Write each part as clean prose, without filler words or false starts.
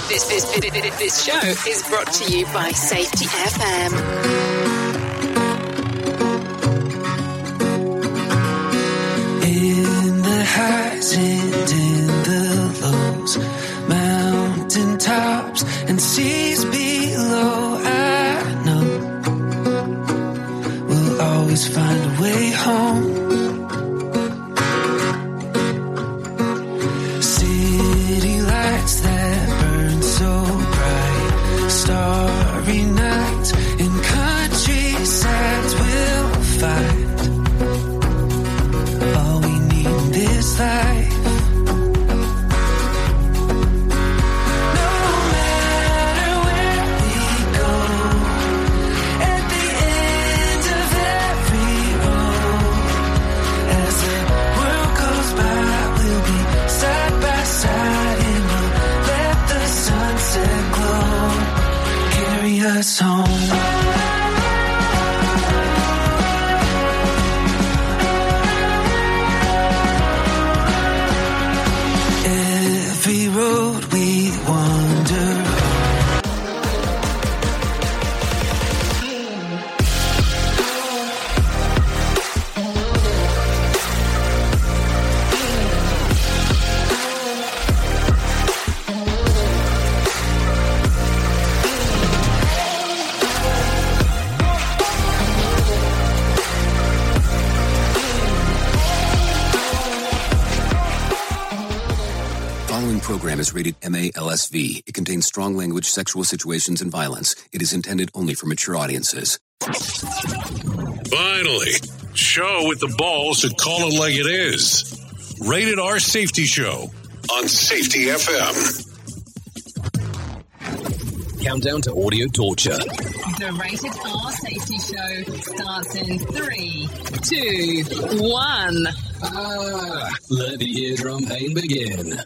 This show is brought to you by Safety FM. In the highs and in the lows, mountain tops and seas below, I know we'll always find a way home. City lights that burn so bright, starry nights in countrysides we'll find all we need in this life. No matter where we go, at the end of every road, as the world goes by, we'll be side by side and we'll let the sunset glow carry us home. Every road we wander Program is rated MALSV. It contains strong language, sexual situations, and violence. It is intended only for mature audiences. Finally, show with the balls to call it like it is. Rated R Safety Show on Safety FM. Countdown to audio torture. The Rated R Safety Show starts in 3, 2, 1. Let the eardrum pain begin.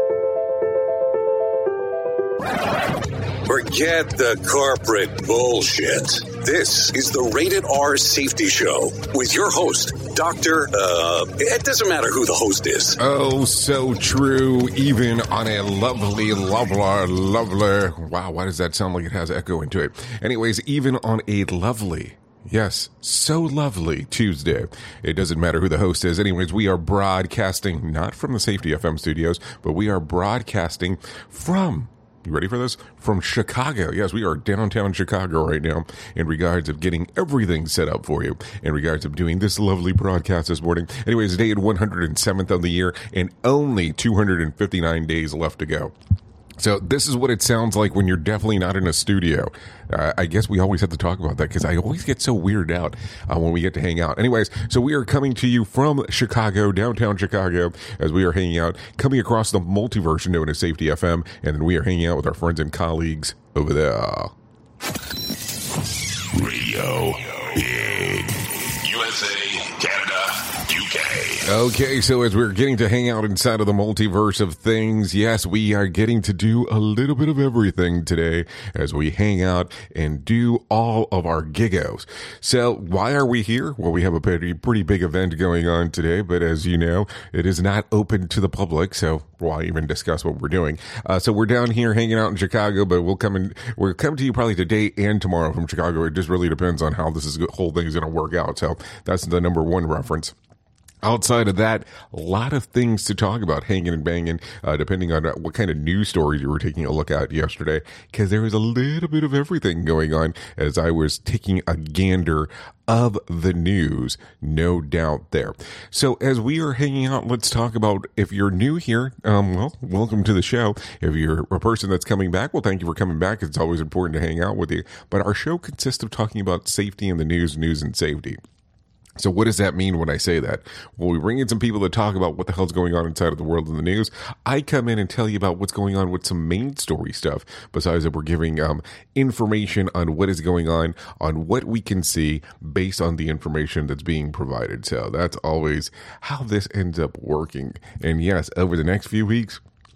Forget the corporate bullshit. This is the Rated R Safety Show with your host, Dr. It doesn't matter who the host is. Oh, so true. Even on a lovely, wow, why does that sound like it has echo into it? Anyways, even on a lovely, yes, so lovely Tuesday, it doesn't matter who the host is. Anyways, we are broadcasting not from the Safety FM studios, but we are broadcasting from, you ready for this? From Chicago. Yes, we are downtown Chicago right now in regards of getting everything set up for you, in regards of doing this lovely broadcast this morning. Anyways, day 107th of the year and only 259 days left to go. So this is what it sounds like when you're definitely not in a studio. I guess we always have to talk about that because I always get so weirded out when we get to hang out. Anyways, so we are coming to you from Chicago, downtown Chicago, as we are hanging out, coming across the multiverse known as Safety FM, and then we are hanging out with our friends and colleagues over there. Radio in USA, Canada, UK. Okay, so as we're getting to hang out inside of the multiverse of things, yes, we are getting to do a little bit of everything today as we hang out and do all of our giggos. So why are we here? Well, we have a pretty big event going on today, but as you know, it is not open to the public, so why even discuss what we're doing? So we're down here hanging out in Chicago, but we'll come to you probably today and tomorrow from Chicago. It just really depends on how this whole thing is going to work out. So that's the number one reference. Outside of that, a lot of things to talk about, hanging and banging, depending on what kind of news stories you were taking a look at yesterday, because there was a little bit of everything going on as I was taking a gander of the news, no doubt there. So as we are hanging out, let's talk about, if you're new here, well, welcome to the show. If you're a person that's coming back, well, thank you for coming back. It's always important to hang out with you. But our show consists of talking about safety in the news and safety. So what does that mean when I say that? Well, we bring in some people to talk about what the hell's going on inside of the world in the news. I come in and tell you about what's going on with some main story stuff, besides that we're giving information on what is going on what we can see based on the information that's being provided. So that's always how this ends up working. And yes, over the next few weeks,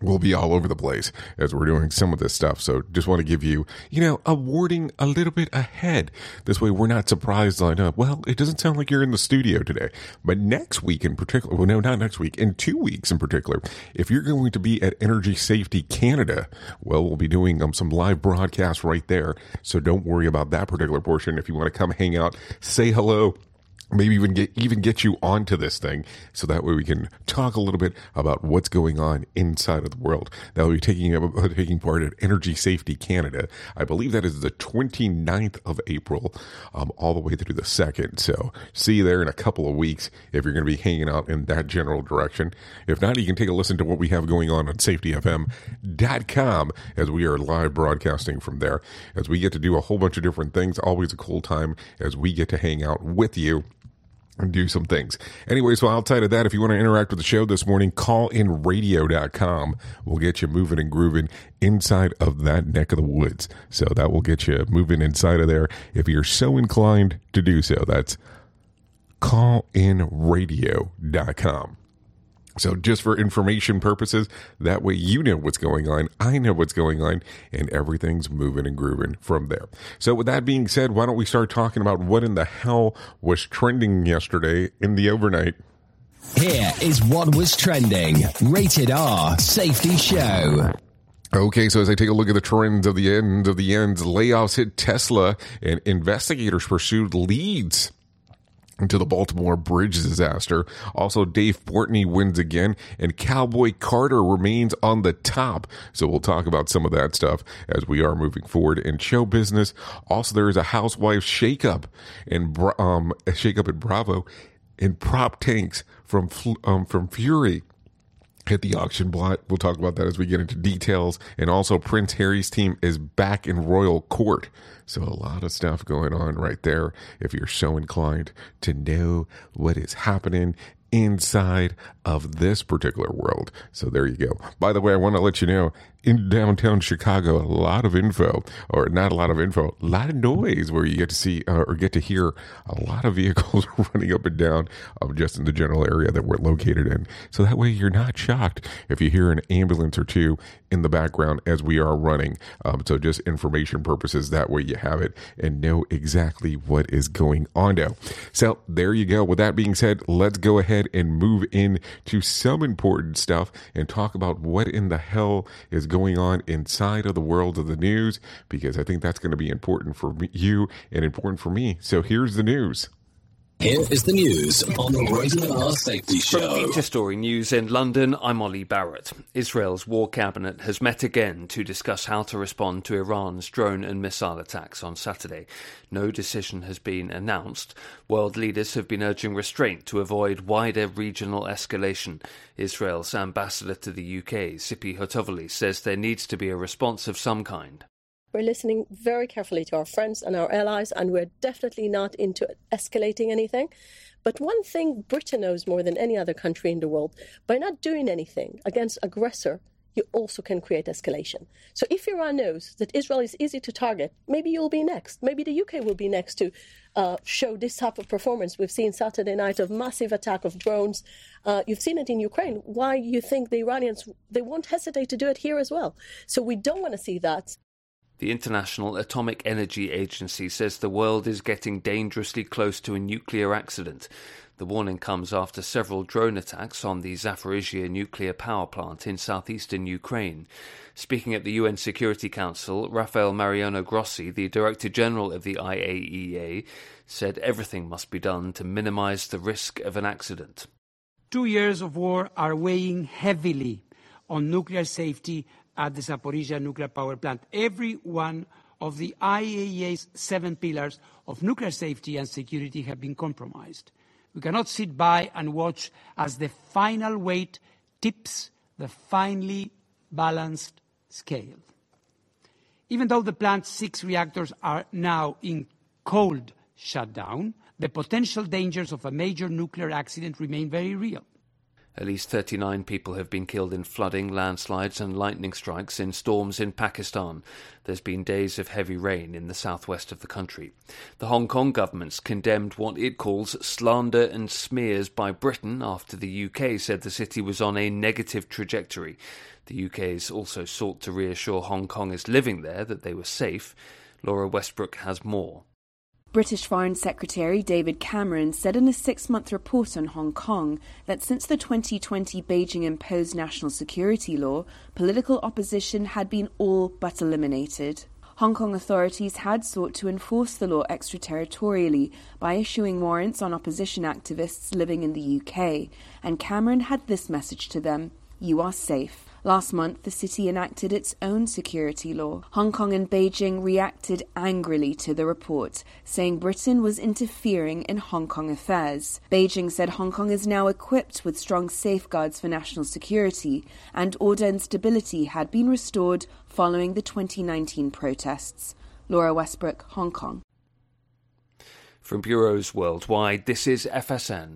we'll be all over the place as we're doing some of this stuff. So just want to give you, a warning a little bit ahead. This way we're not surprised like, well, it doesn't sound like you're in the studio today. But next week in particular, well, no, not next week, in 2 weeks in particular, if you're going to be at Energy Safety Canada, well, we'll be doing some live broadcasts right there. So don't worry about that particular portion. If you want to come hang out, say hello, maybe even get you onto this thing, so that way we can talk a little bit about what's going on inside of the world. That will be taking part at Energy Safety Canada. I believe that is the 29th of April, all the way through the 2nd. So see you there in a couple of weeks if you're going to be hanging out in that general direction. If not, you can take a listen to what we have going on safetyfm.com as we are live broadcasting from there, as we get to do a whole bunch of different things. Always a cool time as we get to hang out with you and do some things. Anyway, so outside of that, if you want to interact with the show this morning, callinradio.com will get you moving and grooving inside of that neck of the woods. So that will get you moving inside of there if you're so inclined to do so. That's callinradio.com. So just for information purposes, that way you know what's going on, I know what's going on, and everything's moving and grooving from there. So with that being said, why don't we start talking about what in the hell was trending yesterday in the overnight? Here is what was trending. Rated R Safety Show. Okay, so as I take a look at the trends of the ends, layoffs hit Tesla, and investigators pursued leads into the Baltimore bridge disaster. Also, Dave Portnoy wins again, and Cowboy Carter remains on the top. So we'll talk about some of that stuff as we are moving forward in show business. Also, there is a housewife shakeup in Bravo, and prop tanks from Fury hit the auction block. We'll talk about that as we get into details. And also, Prince Harry's team is back in royal court. So a lot of stuff going on right there if you're so inclined to know what is happening inside of this particular world. So there you go. By the way, I want to let you know, in downtown Chicago, a lot of info, or not a lot of info, a lot of noise where you get to see or get to hear a lot of vehicles running up and down just in the general area that we're located in. So that way you're not shocked if you hear an ambulance or two in the background as we are running. So just information purposes, that way you have it and know exactly what is going on now. So there you go. With that being said, let's go ahead and move in to some important stuff and talk about what in the hell is going on inside of the world of the news, because I think that's going to be important for you and important for me. So here's the news. Here is the news on the Rated R Safety Show. From Feature Story News in London, I'm Ollie Barrett. Israel's war cabinet has met again to discuss how to respond to Iran's drone and missile attacks on Saturday. No decision has been announced. World leaders have been urging restraint to avoid wider regional escalation. Israel's ambassador to the UK, Sipi Hotovely, says there needs to be a response of some kind. We're listening very carefully to our friends and our allies, and we're definitely not into escalating anything. But one thing Britain knows more than any other country in the world, by not doing anything against aggressor, you also can create escalation. So if Iran knows that Israel is easy to target, maybe you'll be next. Maybe the UK will be next to show this type of performance. We've seen Saturday night of massive attack of drones. You've seen it in Ukraine. Why you think the Iranians, they won't hesitate to do it here as well. So we don't want to see that. The International Atomic Energy Agency says the world is getting dangerously close to a nuclear accident. The warning comes after several drone attacks on the Zaporizhzhia nuclear power plant in southeastern Ukraine. Speaking at the UN Security Council, Rafael Mariano Grossi, the Director General of the IAEA, said everything must be done to minimize the risk of an accident. 2 years of war are weighing heavily on nuclear safety at the Zaporizhzhia nuclear power plant. Every one of the IAEA's 7 pillars of nuclear safety and security have been compromised. We cannot sit by and watch as the final weight tips the finely balanced scale. Even though the plant's 6 reactors are now in cold shutdown, the potential dangers of a major nuclear accident remain very real. At least 39 people have been killed in flooding, landslides and lightning strikes in storms in Pakistan. There's been days of heavy rain in the southwest of the country. The Hong Kong government's condemned what it calls slander and smears by Britain after the UK said the city was on a negative trajectory. The UK's also sought to reassure Hong Kongers living there that they were safe. Laura Westbrook has more. British Foreign Secretary David Cameron said in a 6-month report on Hong Kong that since the 2020 Beijing-imposed national security law, political opposition had been all but eliminated. Hong Kong authorities had sought to enforce the law extraterritorially by issuing warrants on opposition activists living in the UK, and Cameron had this message to them: "You are safe." Last month, the city enacted its own security law. Hong Kong and Beijing reacted angrily to the report, saying Britain was interfering in Hong Kong affairs. Beijing said Hong Kong is now equipped with strong safeguards for national security, and order and stability had been restored following the 2019 protests. Laura Westbrook, Hong Kong. From bureaus worldwide, this is FSN.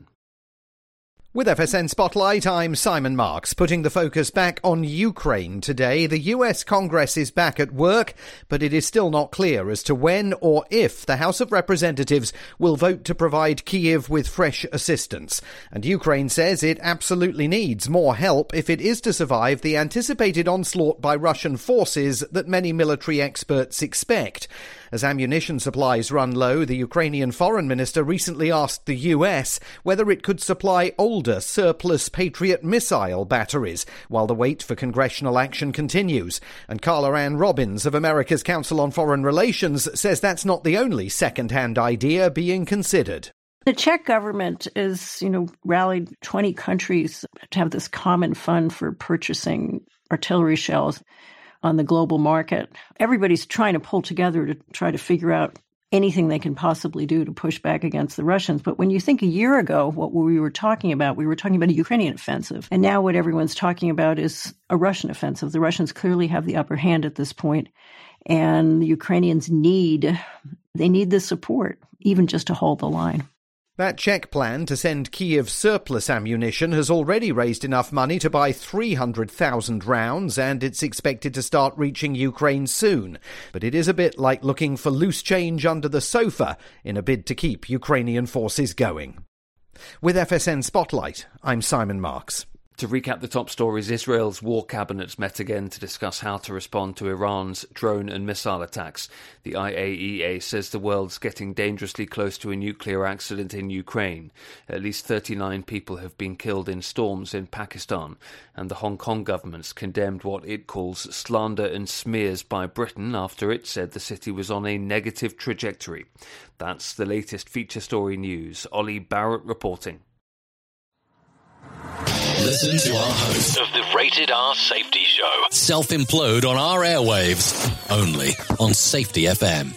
With FSN Spotlight, I'm Simon Marks, putting the focus back on Ukraine today. The US Congress is back at work, but it is still not clear as to when or if the House of Representatives will vote to provide Kyiv with fresh assistance. And Ukraine says it absolutely needs more help if it is to survive the anticipated onslaught by Russian forces that many military experts expect. As ammunition supplies run low, the Ukrainian foreign minister recently asked the US whether it could supply older surplus Patriot missile batteries, while the wait for congressional action continues. And Carla Ann Robbins of America's Council on Foreign Relations says that's not the only second-hand idea being considered. The Czech government is, rallied 20 countries to have this common fund for purchasing artillery shells on the global market. Everybody's trying to pull together to try to figure out anything they can possibly do to push back against the Russians. But when you think a year ago, what we were talking about a Ukrainian offensive. And now what everyone's talking about is a Russian offensive. The Russians clearly have the upper hand at this point, and the Ukrainians need the support, even just to hold the line. That Czech plan to send Kyiv surplus ammunition has already raised enough money to buy 300,000 rounds, and it's expected to start reaching Ukraine soon. But it is a bit like looking for loose change under the sofa in a bid to keep Ukrainian forces going. With FSN Spotlight, I'm Simon Marks. To recap the top stories, Israel's war cabinets met again to discuss how to respond to Iran's drone and missile attacks. The IAEA says the world's getting dangerously close to a nuclear accident in Ukraine. At least 39 people have been killed in storms in Pakistan, and the Hong Kong government's condemned what it calls slander and smears by Britain after it said the city was on a negative trajectory. That's the latest feature story news. Ollie Barrett reporting. Listen to our host of the Rated R Safety Show. Self-implode on our airwaves, only on Safety FM.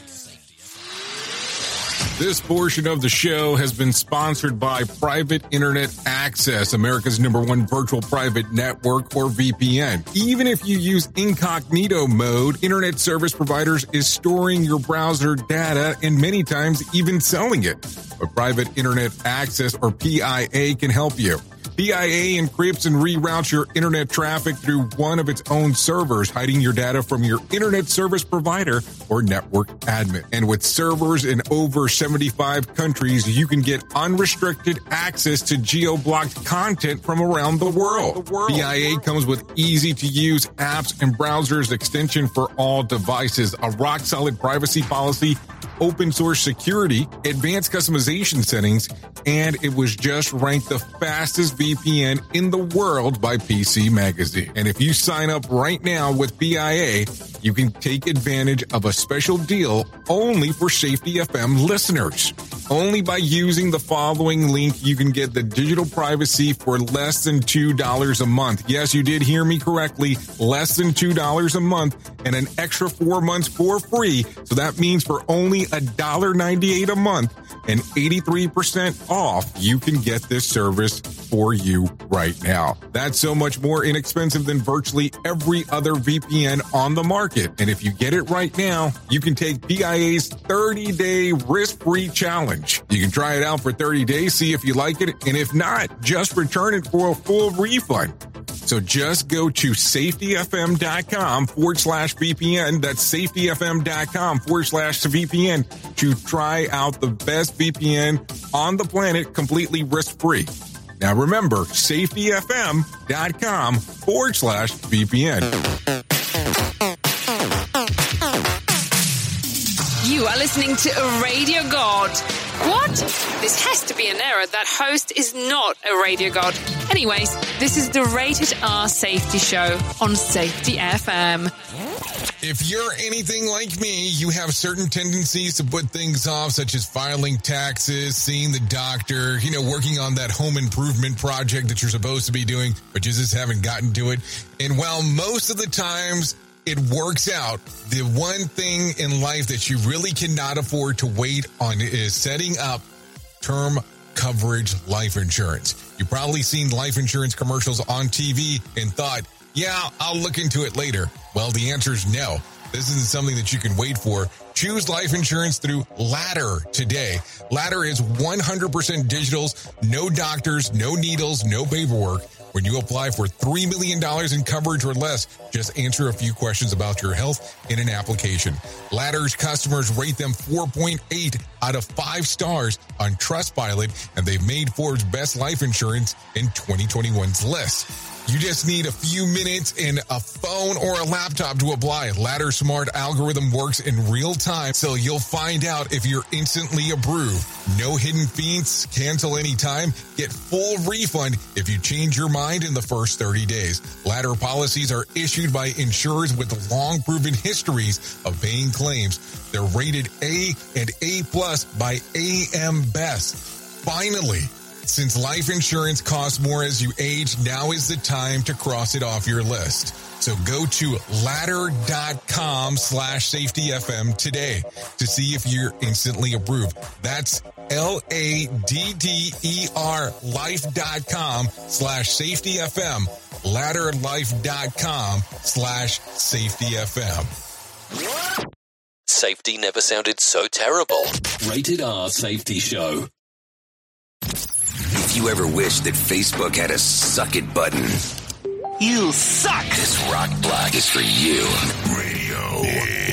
This portion of the show has been sponsored by Private Internet Access, America's #1 virtual private network, or VPN. Even if you use incognito mode, internet service providers is storing your browser data and many times even selling it. But Private Internet Access, or PIA, can help you. PIA encrypts and reroutes your internet traffic through one of its own servers, hiding your data from your internet service provider or network admin. And with servers in over 75 countries, you can get unrestricted access to geo-blocked content from around the world. PIA comes with easy-to-use apps and browsers extension for all devices, a rock-solid privacy policy, open source security, advanced customization settings, and it was just ranked the fastest VPN in the world by PC Magazine. And if you sign up right now with PIA, you can take advantage of a special deal only for Safety FM listeners. Only by using the following link, you can get the digital privacy for less than $2 a month. Yes, you did hear me correctly. Less than $2 a month and an extra 4 months for free. So that means for only $1.98 a month and 83% off, you can get this service for you right now. That's so much more inexpensive than virtually every other VPN on the market. And if you get it right now, you can take PIA's 30-day risk-free challenge. You can try it out for 30 days, see if you like it, and if not, just return it for a full refund. So just go to safetyfm.com/VPN. That's safetyfm.com/VPN to try out the best VPN on the planet completely risk-free. Now remember, safetyfm.com/VPN. You are listening to a Radio God. What? This has to be an error. That host is not a Radio God. Anyways, this is the Rated R Safety Show on Safety FM. If you're anything like me, you have certain tendencies to put things off, such as filing taxes, seeing the doctor, working on that home improvement project that you're supposed to be doing, but you just haven't gotten to it. And while most of the times it works out, the one thing in life that you really cannot afford to wait on is setting up term coverage life insurance. You've probably seen life insurance commercials on TV and thought, yeah, I'll look into it later. Well, the answer is no. This isn't something that you can wait for. Choose life insurance through Ladder today. Ladder is 100% digitals, no doctors, no needles, no paperwork. When you apply for $3 million in coverage or less, just answer a few questions about your health in an application. Ladder's customers rate them 4.8 out of 5 stars on Trustpilot, and they've made Forbes' Best Life Insurance in 2021's list. You just need a few minutes and a phone or a laptop to apply. Ladder's smart algorithm works in real time, so you'll find out if you're instantly approved. No hidden fees, cancel anytime, get full refund if you change your mind in the first 30 days. Ladder policies are issued by insurers with long proven histories of paying claims. They're rated A and A+ by AM Best. Finally, since life insurance costs more as you age, now is the time to cross it off your list. So go to ladder.com/safetyfm today to see if you're instantly approved. That's LADDER life.com/safetyfm. Ladderlife.com/safetyfm. Safety never sounded so terrible. Rated R Safety Show. If you ever wished that Facebook had a suck it button, you suck! This rock block is for you. Radio.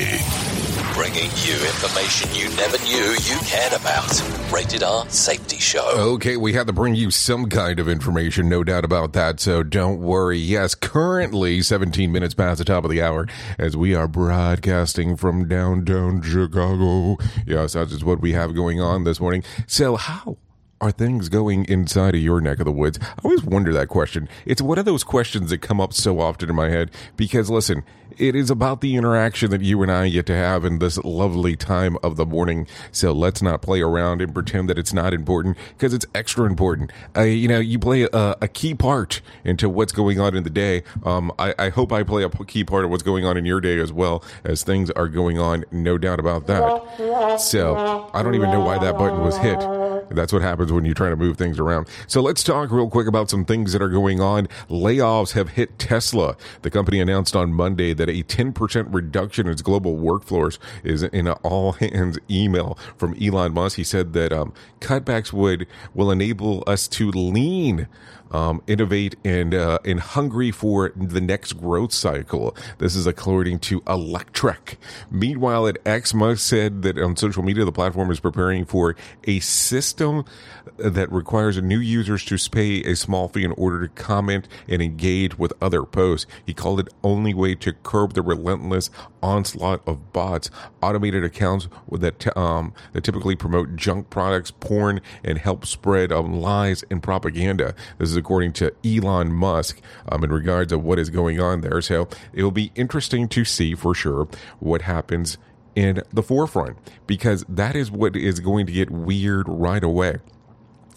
Bringing you information you never knew you cared about. Rated R Safety Show. Okay, we had to bring you some kind of information, no doubt about that, so don't worry. Yes, currently 17 minutes past the top of the hour as we are broadcasting from downtown Chicago. Yes, that's just what we have going on this morning. So how are things going inside of your neck of the woods? I always wonder that question. It's one of those questions that come up so often in my head because, listen, it is about the interaction that you and I get to have in this lovely time of the morning. So let's not play around and pretend that it's not important because it's extra important. You play a key part into what's going on in the day. I hope I play a key part of what's going on in your day as well as things are going on. No doubt about that. So I don't even know why that button was hit. That's what happens when you're trying to move things around. So let's talk real quick about some things that are going on. Layoffs have hit Tesla. The company announced on Monday that a 10% reduction in its global workforce is in an all-hands email from Elon Musk. He said that cutbacks will enable us to lean, innovate, and hungry for the next growth cycle. This is according to Electrek. Meanwhile, at X, Musk said that on social media, the platform is preparing for a system that requires new users to pay a small fee in order to comment and engage with other posts. He called it only way to curb the relentless onslaught of bots, automated accounts that typically promote junk products, porn, and help spread lies and propaganda. This is according to Elon Musk in regards of what is going on there. So it will be interesting to see for sure what happens in the forefront, because that is what is going to get weird right away.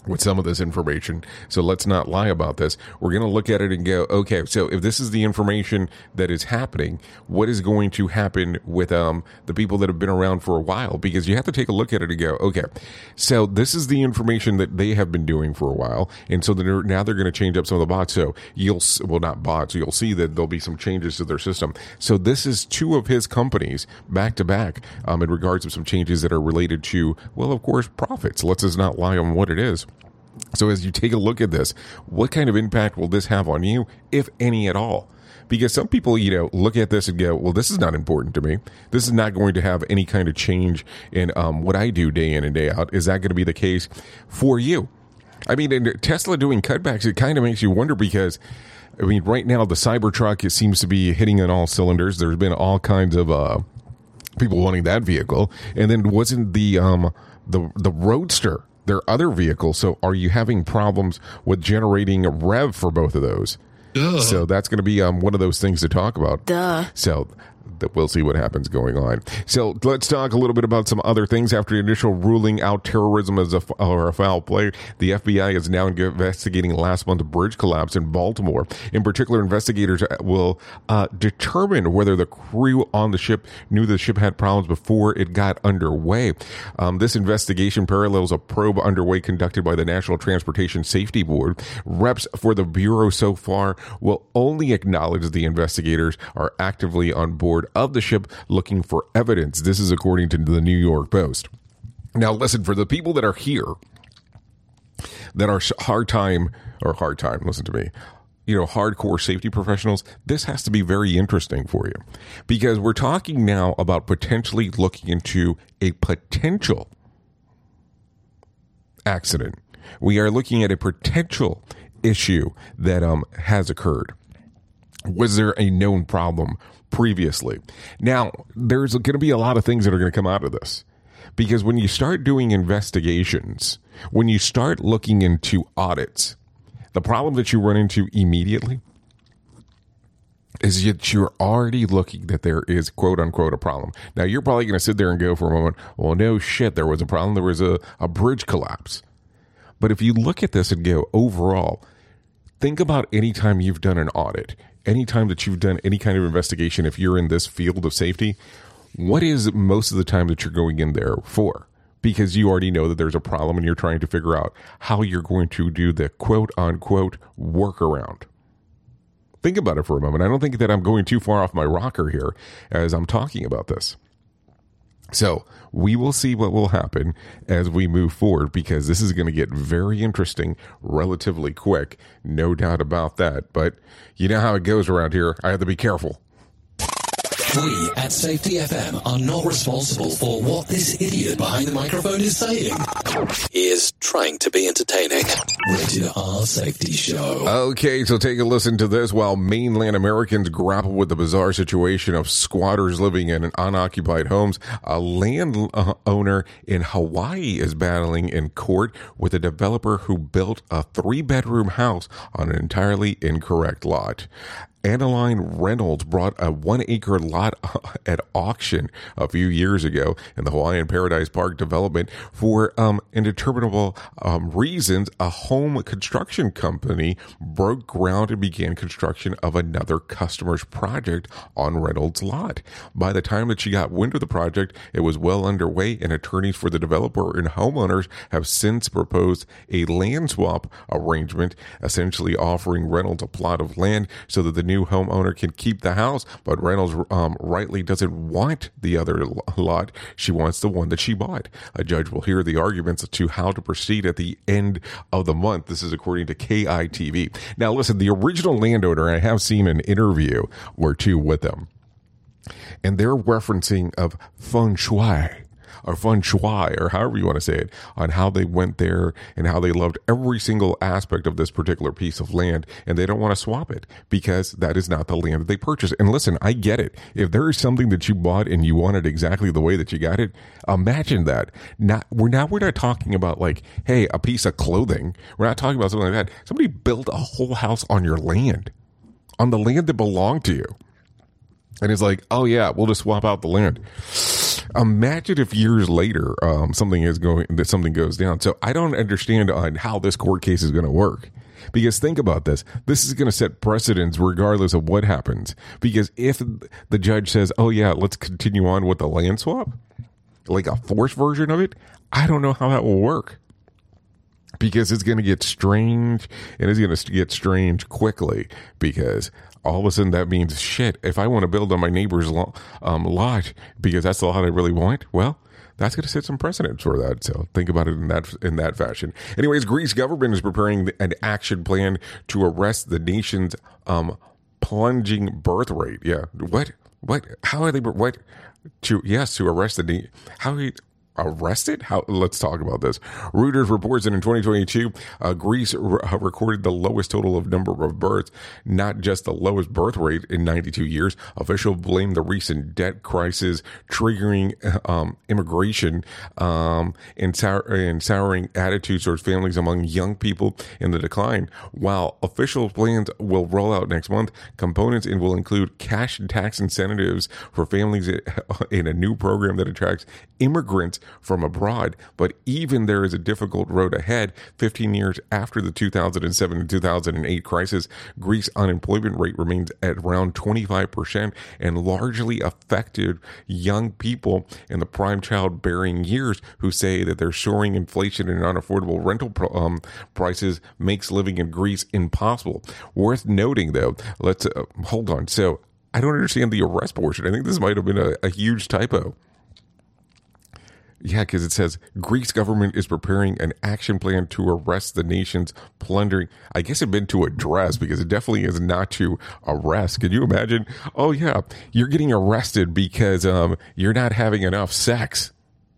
with some of this information. So let's not lie about this. We're going to look at it and go, okay, so if this is the information that is happening, what is going to happen with the people that have been around for a while? Because you have to take a look at it and go, okay, so this is the information that they have been doing for a while. And so now they're going to change up some of the bots. So not bots, you'll see that there'll be some changes to their system. So this is two of his companies back to back in regards to some changes that are related to, well, of course, profits. Let's just not lie on what it is. So as you take a look at this, what kind of impact will this have on you, if any at all? Because some people, look at this and go, well, this is not important to me. This is not going to have any kind of change in what I do day in and day out. Is that going to be the case for you? I mean, in Tesla doing cutbacks, it kind of makes you wonder because, right now the Cybertruck, it seems to be hitting on all cylinders. There's been all kinds of people wanting that vehicle. And then wasn't the Roadster their other vehicle? So are you having problems with generating a rev for both of those? So that's going to be one of those things to talk about. So we'll see what happens going on. So let's talk a little bit about some other things. After the initial ruling out terrorism as a foul play, the FBI is now investigating last month's bridge collapse in Baltimore. In particular, investigators will determine whether the crew on the ship knew the ship had problems before it got underway. This investigation parallels a probe underway conducted by the National Transportation Safety Board. Reps for the Bureau so far will only acknowledge the investigators are actively on board of the ship looking for evidence. This is according to the New York Post. Now, listen, for the people that are here that are listen to me, hardcore safety professionals, this has to be very interesting for you because we're talking now about potentially looking into a potential accident. We are looking at a potential issue that has occurred. Was there a known problem previously? Now, there's going to be a lot of things that are going to come out of this because when you start doing investigations, when you start looking into audits, the problem that you run into immediately is that you're already looking that there is, quote unquote, a problem. Now, you're probably going to sit there and go for a moment, well, no shit, there was a problem. There was a bridge collapse. But if you look at this and go overall, think about any time you've done an audit, anytime that you've done any kind of investigation, if you're in this field of safety, what is most of the time that you're going in there for? Because you already know that there's a problem and you're trying to figure out how you're going to do the quote-unquote workaround. Think about it for a moment. I don't think that I'm going too far off my rocker here as I'm talking about this. So we will see what will happen as we move forward because this is going to get very interesting relatively quick. No doubt about that. But you know how it goes around here. I have to be careful. We at Safety FM are not responsible for what this idiot behind the microphone is saying. He is trying to be entertaining. Rated R Safety Show. Okay, so take a listen to this. While mainland Americans grapple with the bizarre situation of squatters living in unoccupied homes, a landowner in Hawaii is battling in court with a developer who built a 3-bedroom house on an entirely incorrect lot. Annaline Reynolds brought a 1-acre lot at auction a few years ago in the Hawaiian Paradise Park development for indeterminable reasons. A home construction company broke ground and began construction of another customer's project on Reynolds' lot. By the time that she got wind of the project, it was well underway, and attorneys for the developer and homeowners have since proposed a land swap arrangement, essentially offering Reynolds a plot of land so that the new homeowner can keep the house, but Reynolds rightly doesn't want the other lot. She wants the one that she bought. A judge will hear the arguments to how to proceed at the end of the month. This is according to KITV. Now, listen, the original landowner, I have seen an interview or two with them, and they're referencing of feng shui, or however you want to say it, on how they went there and how they loved every single aspect of this particular piece of land, and they don't want to swap it because that is not the land that they purchased. And listen, I get it. If there is something that you bought and you want it exactly the way that you got it, imagine that. We're not talking about like, hey, a piece of clothing. We're not talking about something like that. Somebody built a whole house on your land, on the land that belonged to you. And it's like, oh yeah, we'll just swap out the land. Imagine if years later something goes down. So I don't understand on how this court case is going to work. Because think about this. This is going to set precedents regardless of what happens. Because if the judge says, oh, yeah, let's continue on with the land swap, like a forced version of it, I don't know how that will work. Because it's going to get strange, and it's going to get strange quickly. Because all of a sudden that means, shit, if I want to build on my neighbor's lot because that's the lot I really want, well, that's going to set some precedents for that. So think about it in that fashion. Anyways, Greece government is preparing an action plan to arrest the nation's plunging birth rate. Yeah. What? How are they? What? To arrest the how? Arrested? How? Let's talk about this. Reuters reports that in 2022, Greece recorded the lowest total of number of births, not just the lowest birth rate in 92 years. Officials blame the recent debt crisis triggering immigration and souring attitudes towards families among young people in the decline. While official plans will roll out next month, components will include cash and tax incentives for families in a new program that attracts immigrants from abroad. But even there is a difficult road ahead. 15 years after the 2007 and 2008 crisis, Greece's unemployment rate remains at around 25% and largely affected young people in the prime childbearing years who say that their soaring inflation and unaffordable rental prices makes living in Greece impossible. Worth noting, though, let's hold on. So I don't understand the arrest portion. I think this might have been a huge typo. Yeah, because it says Greece government is preparing an action plan to arrest the nation's plundering. I guess it meant to address, because it definitely is not to arrest. Can you imagine? Oh, yeah, you're getting arrested because you're not having enough sex.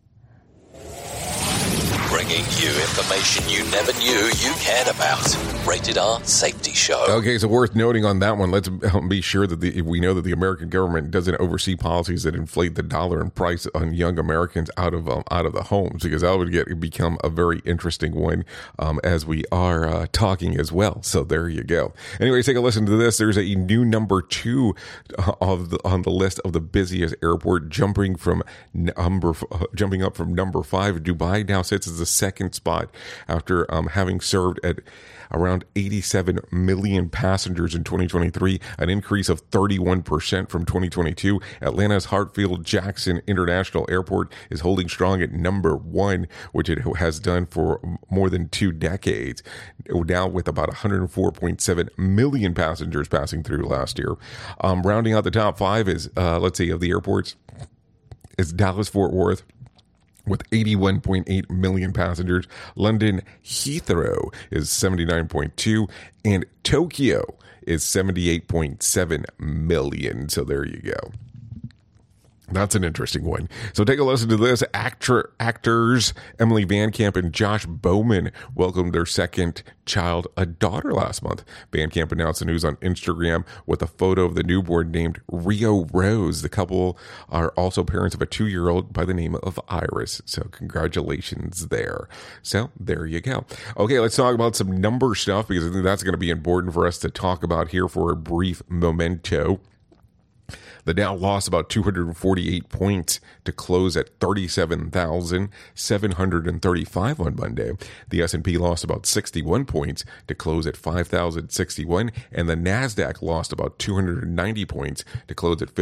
Bringing you information you never knew you cared about. Rated R Safety Show. Okay, so worth noting on that one, let's be sure that we know that the American government doesn't oversee policies that inflate the dollar and price on young Americans out of the homes, because that would become a very interesting one as we are talking as well. So there you go. Anyways, take a listen to this. There's a new number 2 on the list of the busiest airport, jumping up from number 5. Dubai now sits as the second spot after having served at around 87 million passengers in 2023, an increase of 31% from 2022. Atlanta's Hartsfield-Jackson International Airport is holding strong at number 1, which it has done for more than 2 decades, now with about 104.7 million passengers passing through last year. Rounding out the top 5 is, of the airports, is Dallas-Fort Worth, with 81.8 million passengers. London Heathrow is 79.2, and Tokyo is 78.7 million. So there you go. That's an interesting one. So take a listen to this. Actors Emily Van Camp and Josh Bowman welcomed their second child, a daughter, last month. Van Camp announced the news on Instagram with a photo of the newborn named Rio Rose. The couple are also parents of a 2-year-old by the name of Iris. So congratulations there. So there you go. Okay, let's talk about some number stuff, because I think that's going to be important for us to talk about here for a brief memento. The Dow lost about 248 points to close at 37,735 on Monday. The S&P lost about 61 points to close at 5,061, and the Nasdaq lost about 290 points to close at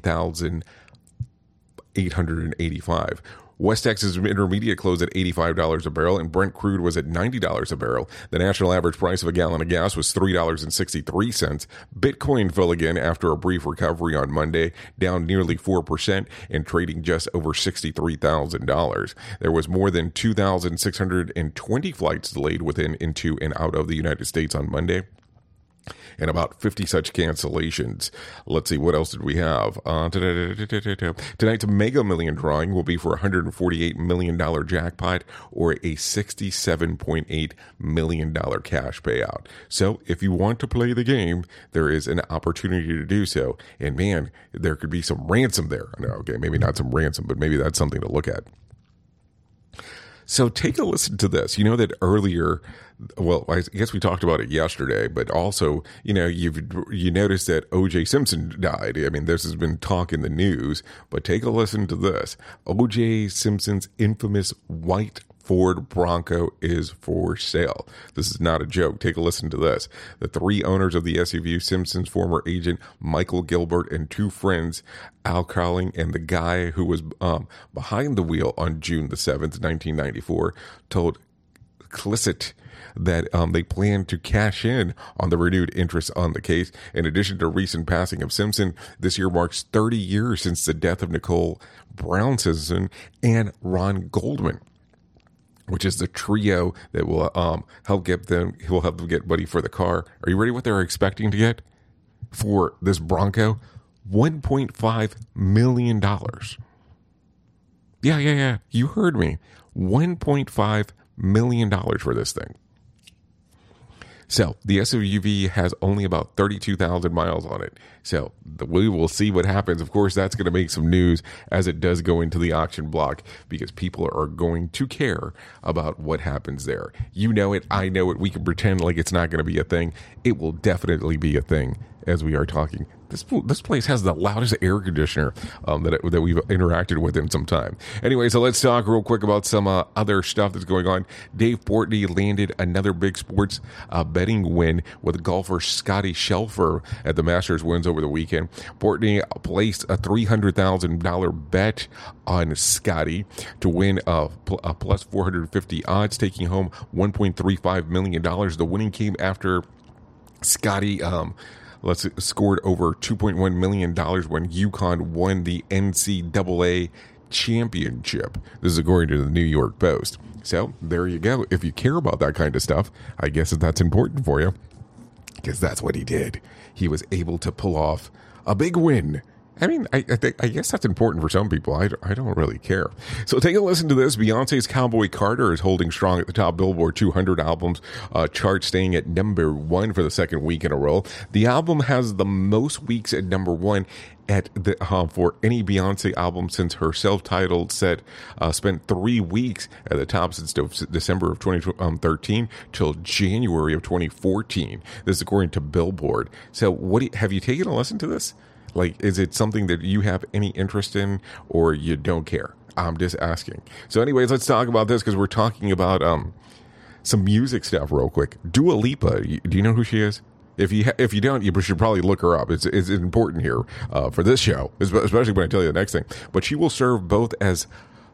15,885. West Texas Intermediate closed at $85 a barrel, and Brent crude was at $90 a barrel. The national average price of a gallon of gas was $3.63. Bitcoin fell again after a brief recovery on Monday, down nearly 4% and trading just over $63,000. There was more than 2,620 flights delayed within, into, and out of the United States on Monday, and about 50 such cancellations. Let's see, what else did we have? Tonight's Mega Million drawing will be for a $148 million jackpot or a $67.8 million cash payout. So if you want to play the game, there is an opportunity to do so. And man, there could be some ransom there. No, okay, maybe not some ransom, but maybe that's something to look at. So take a listen to this. You know that earlier, well, I guess we talked about it yesterday, but also, you noticed that O.J. Simpson died. I mean, this has been talk in the news, but take a listen to this. O.J. Simpson's infamous white Ford Bronco is for sale. This is not a joke. Take a listen to this. The three owners of the SUV, Simpson's former agent Michael Gilbert and two friends, Al Cowling and the guy who was behind the wheel on June the 7th, 1994, told Clisset that they plan to cash in on the renewed interest on the case. In addition to recent passing of Simpson, this year marks 30 years since the death of Nicole Brown Simpson and Ron Goldman, which is the trio that will help them get money for the car. Are you ready what they're expecting to get for this Bronco? $1.5 million. Yeah. You heard me. $1.5 million for this thing. So the SUV has only about 32,000 miles on it. So we will see what happens. Of course, that's going to make some news as it does go into the auction block, because people are going to care about what happens there. You know it. I know it. We can pretend like it's not going to be a thing. It will definitely be a thing as we are talking. This place has the loudest air conditioner that we've interacted with in some time. Anyway, so let's talk real quick about some other stuff that's going on. Dave Portnoy landed another big sports betting win with golfer Scotty Scheffler at the Masters wins over the weekend. Portnoy placed a $300,000 bet on Scotty to win a plus 450 odds, taking home $1.35 million. The winning came after Scotty scored over $2.1 million when UConn won the NCAA championship. This is according to the New York Post. So there you go. If you care about that kind of stuff, I guess that's important for you, because that's what he did. He was able to pull off a big win. I mean, I guess that's important for some people. I don't really care. So take a listen to this. Beyonce's Cowboy Carter is holding strong at the top Billboard 200 albums chart, staying at number 1 for the second week in a row. The album has the most weeks at number 1 at the for any Beyonce album since her self-titled set spent 3 weeks at the top since December of 2013 till January of 2014. This is according to Billboard. So have you taken a listen to this? Like, is it something that you have any interest in, or you don't care? I'm just asking. So anyways, let's talk about this, because we're talking about some music stuff real quick. Dua Lipa, do you know who she is? If you don't, you should probably look her up. It's important here for this show, especially when I tell you the next thing. But she will serve both as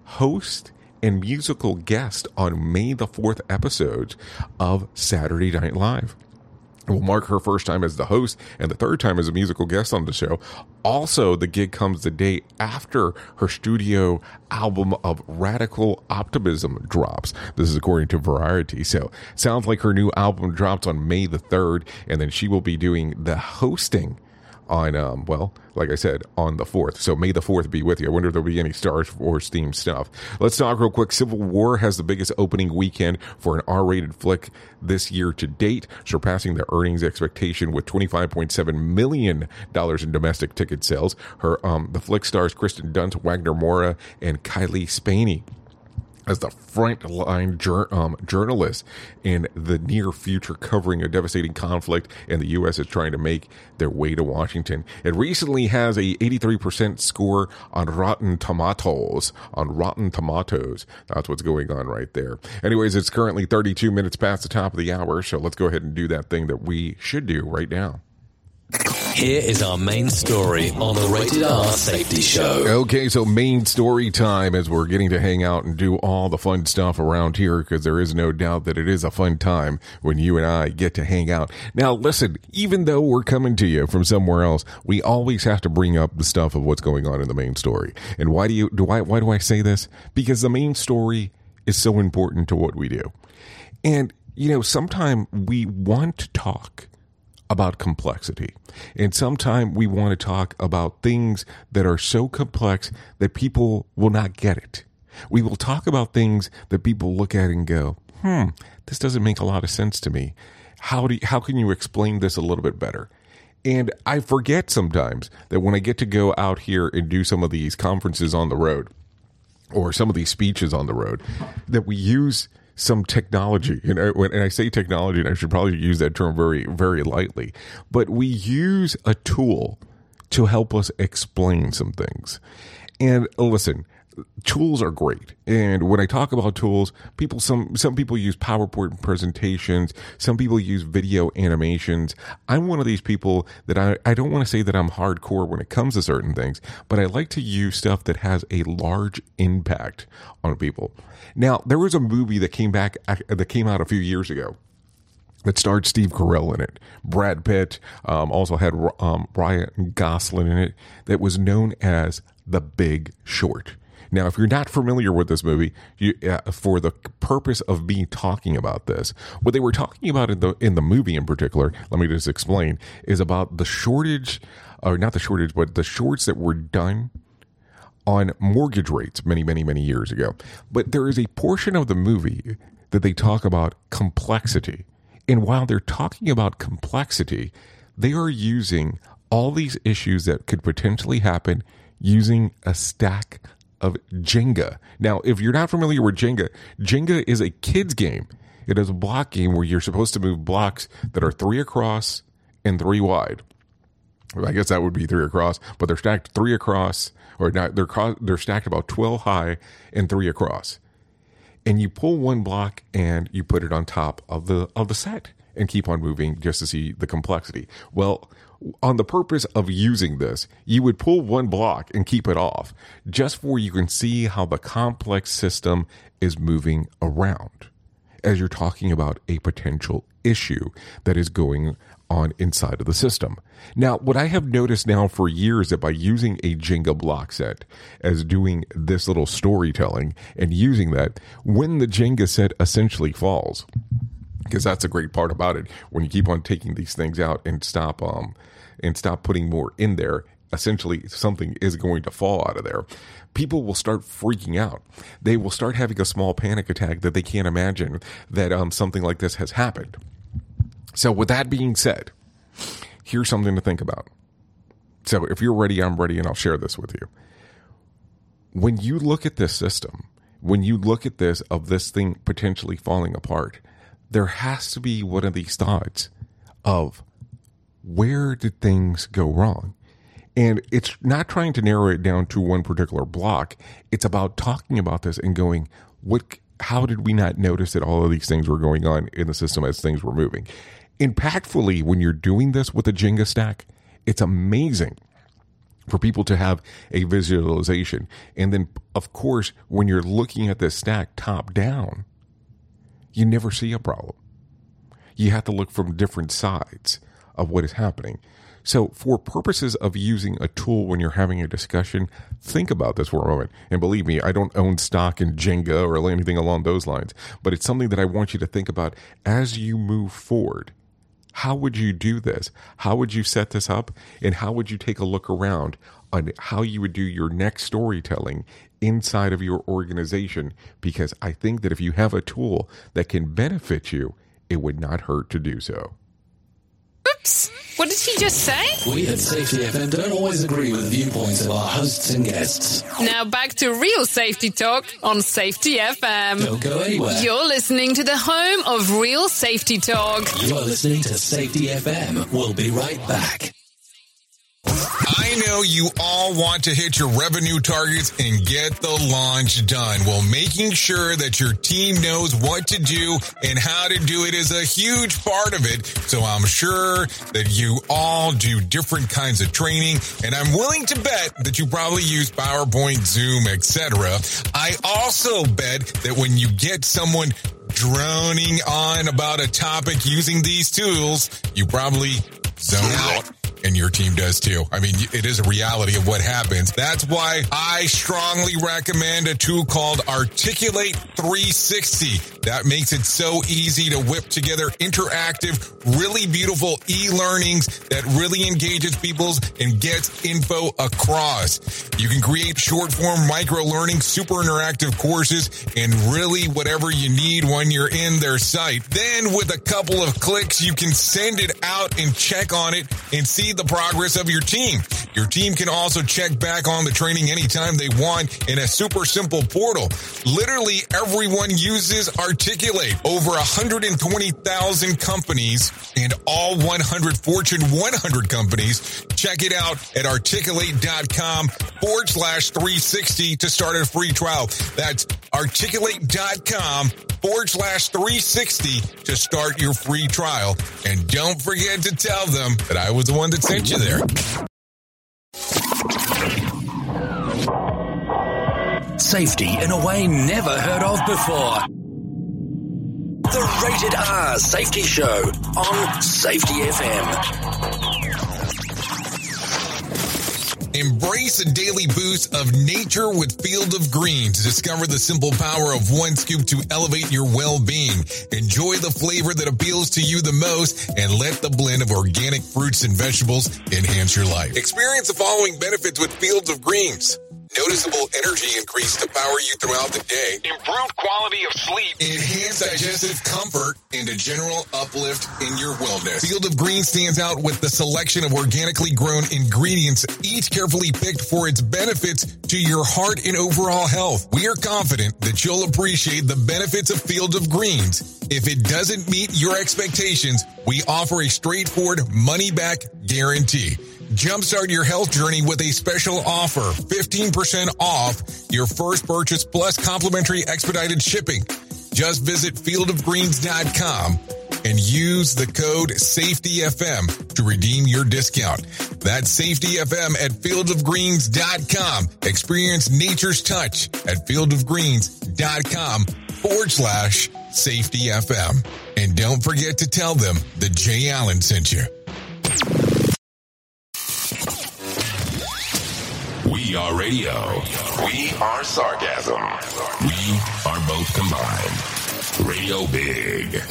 host and musical guest on May the 4th episodes of Saturday Night Live. Will mark her first time as the host and the third time as a musical guest on the show. Also, the gig comes the day after her studio album of Radical Optimism drops. This is according to Variety. So sounds like her new album drops on May the 3rd, and then she will be doing the hosting on, like I said, on the 4th. So May the 4th be with you. I wonder if there'll be any Star Wars themed stuff. Let's talk real quick. Civil War has the biggest opening weekend for an R-rated flick this year to date, surpassing the earnings expectation with $25.7 million in domestic ticket sales. The flick stars Kristen Dunst, Wagner Moura, and Kylie Spaney as the frontline journalist in the near future, covering a devastating conflict, and the U.S. is trying to make their way to Washington. It recently has a 83% score on Rotten Tomatoes. That's what's going on right there. Anyways, it's currently 32 minutes past the top of the hour, so let's go ahead and do that thing that we should do right now. Here is our main story on the Rated R Safety Show. Okay, so main story time, as we're getting to hang out and do all the fun stuff around here, because there is no doubt that it is a fun time when you and I get to hang out. Now, listen, even though we're coming to you from somewhere else, we always have to bring up the stuff of what's going on in the main story. And why do I say this? Because the main story is so important to what we do. And, sometimes we want to talk about complexity. And sometimes we want to talk about things that are so complex that people will not get it. We will talk about things that people look at and go, this doesn't make a lot of sense to me. How can you explain this a little bit better? And I forget sometimes that when I get to go out here and do some of these conferences on the road, or some of these speeches on the road, that we use some technology. And I say technology, and I should probably use that term very, very lightly, but we use a tool to help us explain some things. And listen, tools are great. And when I talk about tools, some people use PowerPoint presentations. Some people use video animations. I'm one of these people that I don't want to say that I'm hardcore when it comes to certain things, but I like to use stuff that has a large impact on people. Now, there was a movie that came out a few years ago that starred Steve Carell in it. Brad Pitt also had Ryan Gosling in it, that was known as The Big Short. Now, if you're not familiar with this movie, for the purpose of me talking about this, what they were talking about in the movie in particular, let me just explain, is about the shortage, or not the shortage, but the shorts that were done on mortgage rates many, many, many years ago. But there is a portion of the movie that they talk about complexity. And while they're talking about complexity, they are using all these issues that could potentially happen using a stack of Jenga. Now, if you're not familiar with Jenga is a kid's game. It is a block game where you're supposed to move blocks that are 3 across and 3 wide. Well, I guess that would be 3 across, but they're stacked 3 across, or not, they're stacked about 12 high and 3 across. And you pull one block and you put it on top of the set and keep on moving just to see the complexity. Well, on the purpose of using this, you would pull one block and keep it off, just for you can see how the complex system is moving around as you're talking about a potential issue that is going on inside of the system. Now, what I have noticed now for years, that by using a Jenga block set as doing this little storytelling and using that, when the Jenga set essentially falls, because that's a great part about it, when you keep on taking these things out and stop putting more in there, essentially something is going to fall out of there. People will start freaking out. They will start having a small panic attack that they can't imagine that something like this has happened. So with that being said, here's something to think about. So if you're ready, I'm ready, and I'll share this with you. When you look at this system, when you look at this thing potentially falling apart, there has to be one of these thoughts of, where did things go wrong? And it's not trying to narrow it down to one particular block. It's about talking about this and going, how did we not notice that all of these things were going on in the system as things were moving? Impactfully, when you're doing this with a Jenga stack, it's amazing for people to have a visualization. And then, of course, when you're looking at this stack top down, you never see a problem. You have to look from different sides of what is happening. So for purposes of using a tool when you're having a discussion, think about this for a moment. And believe me, I don't own stock in Jenga or anything along those lines, but it's something that I want you to think about as you move forward. How would you do this? How would you set this up? And how would you take a look around on how you would do your next storytelling inside of your organization? Because I think that if you have a tool that can benefit you, it would not hurt to do so. Oops! What did he just say? We at Safety FM don't always agree with the viewpoints of our hosts and guests. Now back to real safety talk on Safety FM. Don't go anywhere. You're listening to the home of real safety talk. You are listening to Safety FM. We'll be right back. I know you all want to hit your revenue targets and get the launch done. Well, making sure that your team knows what to do and how to do it is a huge part of it. So I'm sure that you all do different kinds of training, and I'm willing to bet that you probably use PowerPoint, Zoom, etc. I also bet that when you get someone droning on about a topic using these tools, you probably zone out. And your team does too. I mean, it is a reality of what happens. That's why I strongly recommend a tool called Articulate 360. That makes it so easy to whip together interactive, really beautiful e-learnings that really engages people and gets info across. You can create short-form micro-learning, super interactive courses, and really whatever you need when you're in their site. Then with a couple of clicks, you can send it out and check on it and see the progress of your team. Your team can also check back on the training anytime they want in a super simple portal. Literally everyone uses Articulate. Over 120,000 companies and all 100 Fortune 100 companies. Check it out at articulate.com/360 to start a free trial. That's articulate.com/360 to start your free trial. And don't forget to tell them that I was the one that sent you there. Safety in a way never heard of before. The Rated R Safety Show on Safety FM. Embrace a daily boost of nature with Field of Greens. Discover the simple power of one scoop to elevate your well-being. Enjoy the flavor that appeals to you the most and let the blend of organic fruits and vegetables enhance your life. Experience the following benefits with Fields of Greens. Noticeable energy increase to power you throughout the day. Improved quality of sleep. Enhanced digestive comfort and a general uplift in your wellness. Field of Greens stands out with the selection of organically grown ingredients, each carefully picked for its benefits to your heart and overall health. We are confident that you'll appreciate the benefits of Field of Greens. If it doesn't meet your expectations, we offer a straightforward money-back guarantee. Jumpstart your health journey with a special offer, 15% off your first purchase plus complimentary expedited shipping. Just visit fieldofgreens.com and use the code SAFETYFM to redeem your discount. That's SAFETYFM at fieldofgreens.com. Experience nature's touch at fieldofgreens.com/SAFETYFM. And don't forget to tell them that Jay Allen sent you. We are radio. We are sarcasm. We are both combined. Radio Big.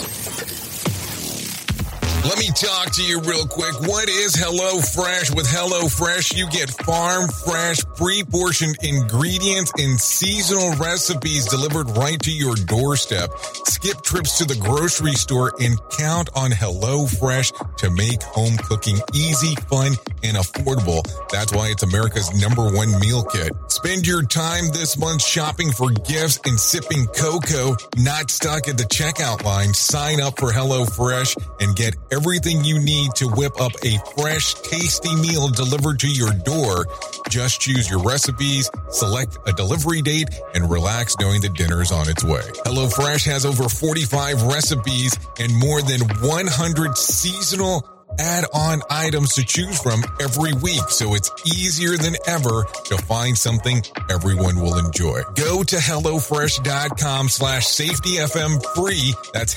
Let me talk to you real quick. What is HelloFresh? With HelloFresh, you get farm fresh, pre-portioned ingredients and seasonal recipes delivered right to your doorstep. Skip trips to the grocery store and count on HelloFresh to make home cooking easy, fun, and affordable. That's why it's America's #1 meal kit. Spend your time this month shopping for gifts and sipping cocoa, not stuck at the checkout line. Sign up for HelloFresh and get everything you need to whip up a fresh, tasty meal delivered to your door. Just choose your recipes, select a delivery date, and relax knowing that dinner is on its way. HelloFresh has over 45 recipes and more than 100 seasonal add-on items to choose from every week, so it's easier than ever to find something everyone will enjoy. Go to HelloFresh.com/SafetyFM free. That's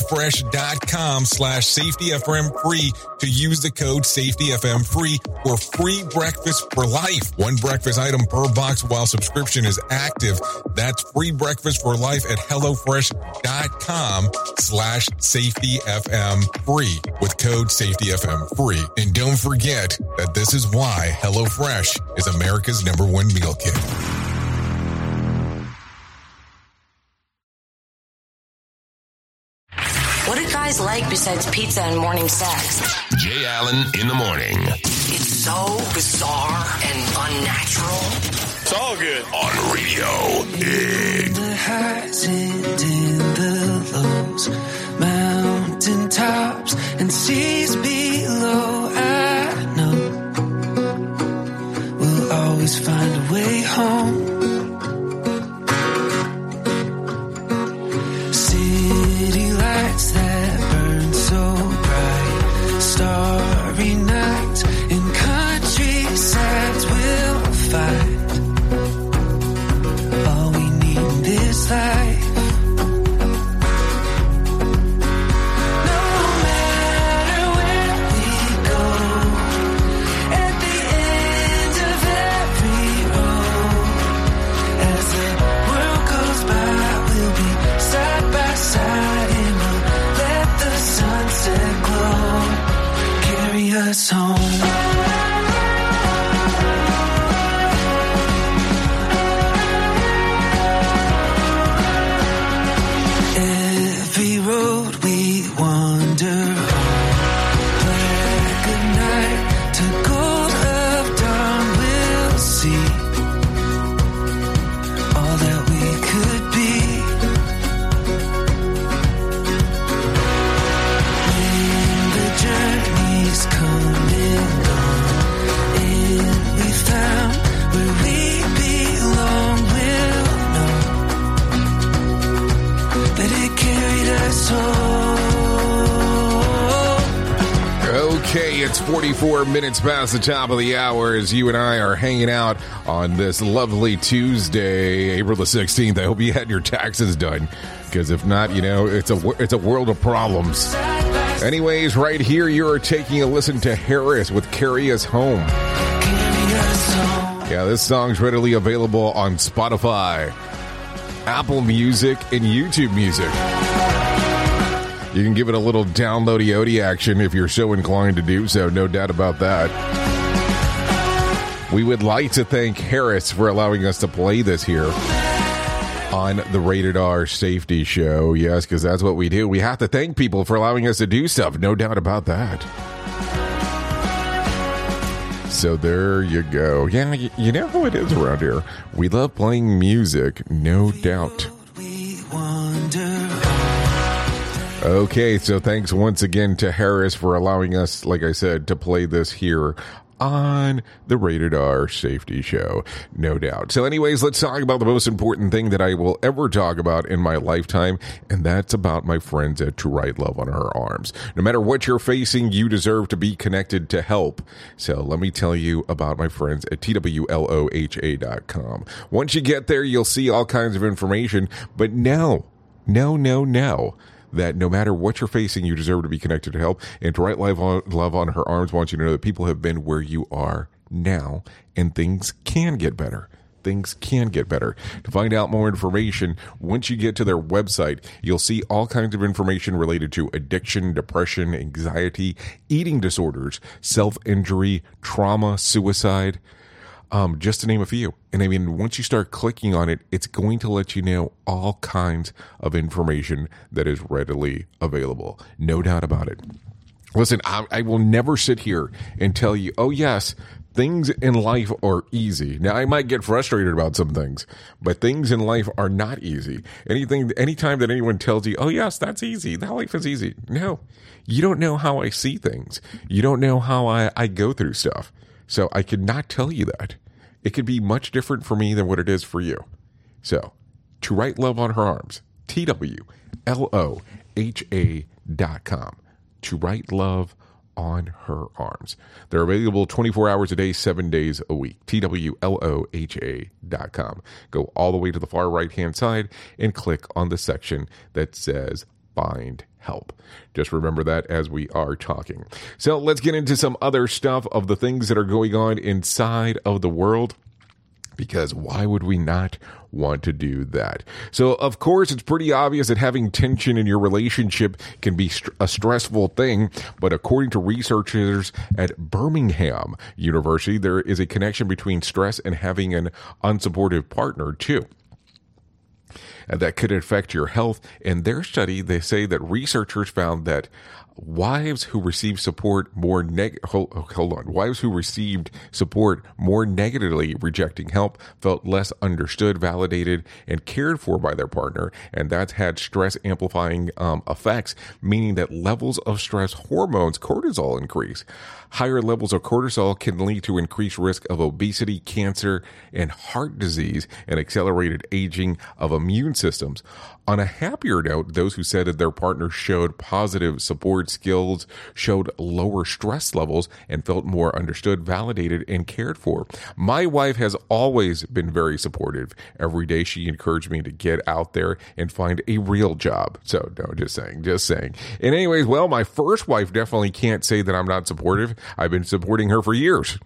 HelloFresh.com/SafetyFM free to use the code SafetyFM free for free breakfast for life. One breakfast item per box while subscription is active. That's free breakfast for life at HelloFresh.com/SafetyFM free with code SafetyFM free. And don't forget that this is why HelloFresh is America's #1 meal kit. What do guys like besides pizza and morning sex? Jay Allen in the morning. It's so bizarre and unnatural. It's all good on Radio Big. The highs and in the lows, mountain tops and seas below. I know we'll always find a way home. City lights that burn so bright, starry nights in countrysides will fight. All we need in this life. home. Every road we wander home, black of night to gold of dawn, we'll see all that we could be. When the journey's come and gone, and we found where we belong, we'll know that it carried us home. Okay, it's 44 minutes past the top of the hour as you and I are hanging out on this lovely Tuesday, April the 16th. I hope you had your taxes done, because if not, you know, it's a world of problems. Anyways, right here, you're taking a listen to Harris with Carry Us Home. Yeah, this song's readily available on Spotify, Apple Music, and YouTube Music. You can give it a little downloady-ody action if you're so inclined to do so, no doubt about that. We would like to thank Harris for allowing us to play this here on the Rated R Safety Show. Yes, because that's what we do. We have to thank people for allowing us to do stuff, no doubt about that. So there you go. Yeah, you know how it is around here. We love playing music, no doubt. Okay, so thanks once again to Harris for allowing us, like I said, to play this here on the Rated R Safety Show, no doubt. So anyways, let's talk about the most important thing that I will ever talk about in my lifetime, and that's about my friends at To Write Love on Her Arms. No matter what you're facing, you deserve to be connected to help. So let me tell you about my friends at TWLOHA.com. Once you get there, you'll see all kinds of information, but no. That no matter what you're facing, you deserve to be connected to help. And To Write Love on Her Arms wants you to know that people have been where you are now, and things can get better. Things can get better. To find out more information, once you get to their website, you'll see all kinds of information related to addiction, depression, anxiety, eating disorders, self-injury, trauma, suicide, just to name a few. And I mean, once you start clicking on it, it's going to let you know all kinds of information that is readily available. No doubt about it. Listen, I will never sit here and tell you, oh yes, things in life are easy. Now, I might get frustrated about some things, but things in life are not easy. Anytime that anyone tells you, oh yes, that's easy, that life is easy. No, you don't know how I see things. You don't know how I go through stuff. So I could not tell you that. It could be much different for me than what it is for you. So, To Write Love on Her Arms, TWLOHA.com. To Write Love on Her Arms. They're available 24 hours a day, 7 days a week. TWLOHA.com. Go all the way to the far right-hand side and click on the section that says Find Help. Just remember that as we are talking. So let's get into some other stuff of the things that are going on inside of the world, because why would we not want to do that? So, of course, it's pretty obvious that having tension in your relationship can be a stressful thing, but according to researchers at Birmingham University, there is a connection between stress and having an unsupportive partner, too. And that could affect your health. In their study, they say that researchers found that wives who received support more wives who received support more negatively rejecting help felt less understood, validated, and cared for by their partner, and that's had stress amplifying effects, meaning that levels of stress hormones, cortisol, increase. Higher levels of cortisol can lead to increased risk of obesity, cancer, and heart disease, and accelerated aging of immune systems. On a happier note, those who said that their partner showed positive support skills, showed lower stress levels, and felt more understood, validated, and cared for. My wife has always been very supportive. Every day she encouraged me to get out there and find a real job. So, no, just saying. And anyways, well, my first wife definitely can't say that I'm not supportive. I've been supporting her for years.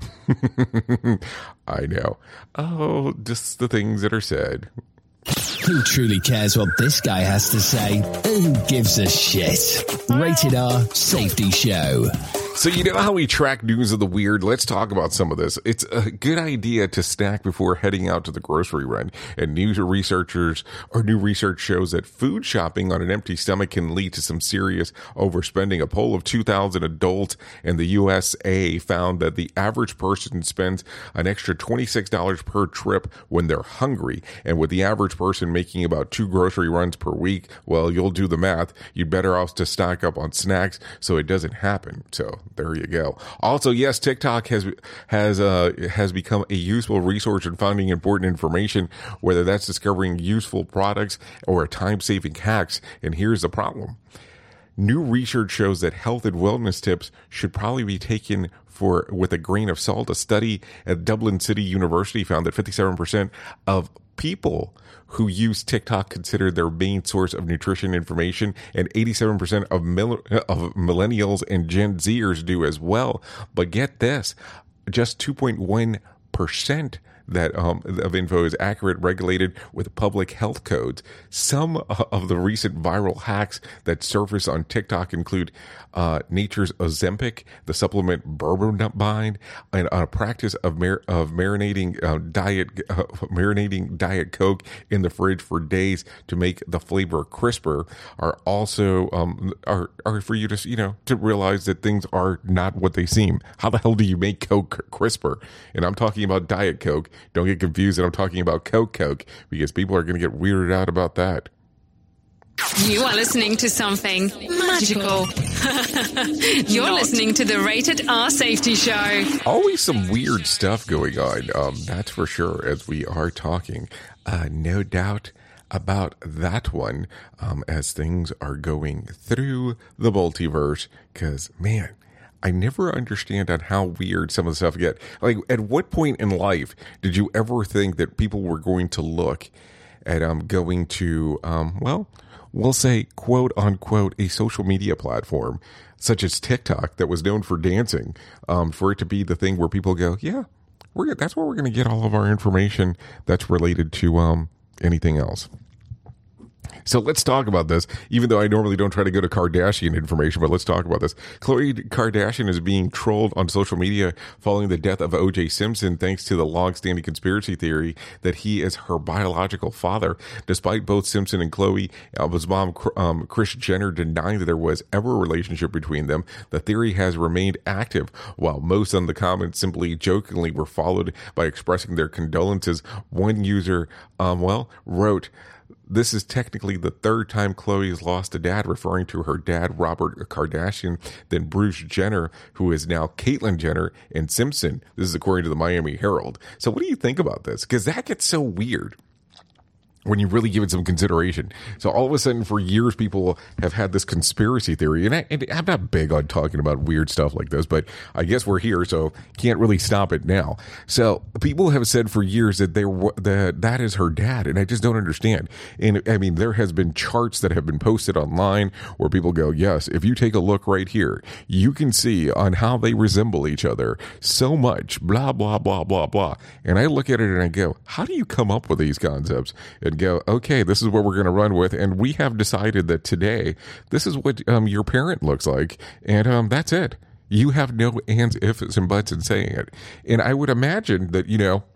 I know. Oh, just the things that are said. Who truly cares what this guy has to say? Who gives a shit? Rated R Safety Show. So you know how we track news of the weird? Let's talk about some of this. It's a good idea to snack before heading out to the grocery run. And new research shows that food shopping on an empty stomach can lead to some serious overspending. A poll of 2,000 adults in the USA found that the average person spends an extra $26 per trip when they're hungry. And with the average person making about 2 grocery runs per week, well, you'll do the math. You'd better off to stock up on snacks so it doesn't happen. So there you go. Also, yes, TikTok has become a useful resource in finding important information, whether that's discovering useful products or time-saving hacks. And here's the problem. New research shows that health and wellness tips should probably be taken with a grain of salt. A study at Dublin City University found that 57% of people who use TikTok consider their main source of nutrition information, and 87% of millennials and Gen Zers do as well. But get this, just 2.1% that of info is accurate, regulated with public health codes. Some of the recent viral hacks that surface on TikTok include Nature's Ozempic, the supplement Berberine, and a practice of marinating Diet Coke in the fridge for days to make the flavor crisper. Are also are for you to realize that things are not what they seem. How the hell do you make Coke crisper? And I'm talking about Diet Coke. Don't get confused that I'm talking about Coke, because people are going to get weirded out about that. You are listening to something magical. You're listening to the Rated R Safety Show. Always some weird stuff going on, that's for sure, as we are talking. No doubt about that one, as things are going through the multiverse, because, man, I never understand on how weird some of the stuff get. Like, at what point in life did you ever think that people were going to look at going to, we'll say, quote unquote, a social media platform such as TikTok that was known for dancing, for it to be the thing where people go, yeah, that's where we're going to get all of our information that's related to anything else. So let's talk about this, even though I normally don't try to go to Kardashian information, but let's talk about this. Khloe Kardashian is being trolled on social media following the death of O.J. Simpson, thanks to the long-standing conspiracy theory that he is her biological father. Despite both Simpson and Khloe, his mom, Kris Jenner, denying that there was ever a relationship between them, the theory has remained active, while most of the comments simply jokingly were followed by expressing their condolences. One user, wrote, "This is technically the third time Khloe has lost a dad," referring to her dad, Robert Kardashian, then Bruce Jenner, who is now Caitlyn Jenner, and Simpson. This is according to the Miami Herald. So what do you think about this? Because that gets so weird when you really give it some consideration. So all of a sudden, for years, people have had this conspiracy theory, and I'm not big on talking about weird stuff like this, but I guess we're here, so can't really stop it now. So people have said for years that that is her dad, and I just don't understand. And I mean, there has been charts that have been posted online where people go, yes, if you take a look right here, you can see on how they resemble each other so much, blah, blah, blah, blah, blah. And I look at it and I go, how do you come up with these concepts? And go, okay, this is what we're going to run with, and we have decided that today this is what your parent looks like, and that's it. You have no ands, ifs, and buts in saying it. And I would imagine that